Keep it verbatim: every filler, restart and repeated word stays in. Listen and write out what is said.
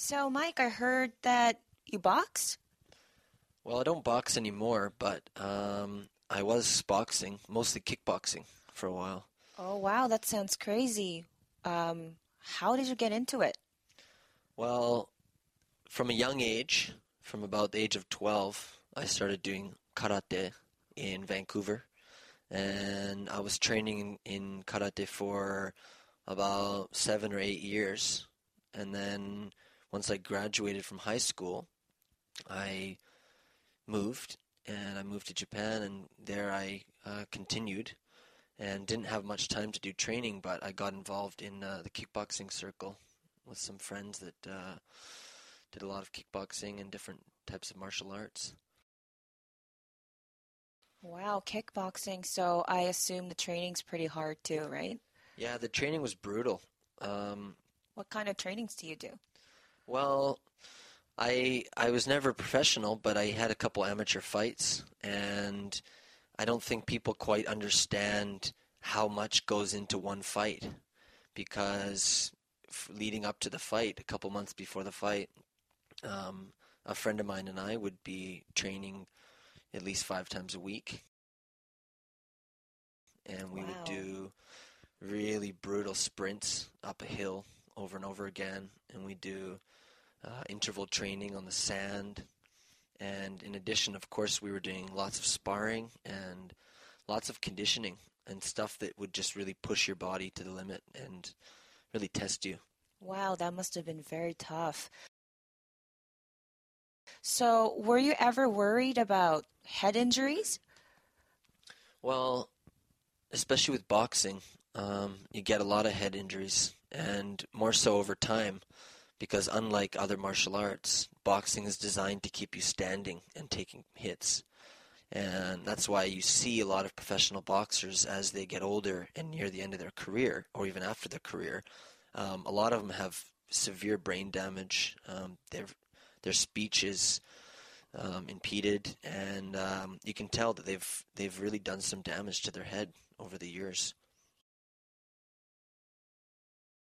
So, Mike, I heard that you box? Well, I don't box anymore, but um, I was boxing, mostly kickboxing for a while. Oh, wow, that sounds crazy. Um, how did you get into it? Well, from a young age, from about the age of twelve, I started doing karate in Vancouver. And I was training in, in karate for about seven or eight years. And then once I graduated from high school, I moved, and I moved to Japan, and there I uh, continued and didn't have much time to do training, but I got involved in uh, the kickboxing circle with some friends that uh, did a lot of kickboxing and different types of martial arts. Wow, kickboxing. So, I assume the training's pretty hard too, right? Yeah, the training was brutal. Um, What kind of trainings do you do? well, I I was never professional, but I had a couple amateur fights, and I don't think people quite understand how much goes into one fight because f- leading up to the fight, a couple months before the fight, um, a friend of mine and I would be training at least five times a week, and we would Wow. do really brutal sprints up a hill over and over again, and we do uh, interval training on the sand. And in addition, of course, we were doing lots of sparring and lots of conditioning and stuff that would just really push your body to the limit and really test you. Wow, that must have been very tough. So, were you ever worried about head injuries? Well, especially with boxing, um, you get a lot of head injuries, and more so over time, because unlike other martial arts, boxing is designed to keep you standing and taking hits. And that's why you see a lot of professional boxers as they get older and near the end of their career, or even after their career. Um, a lot of them have severe brain damage. Um, their their speech is um, impeded, and um, you can tell that they've they've really done some damage to their head over the years.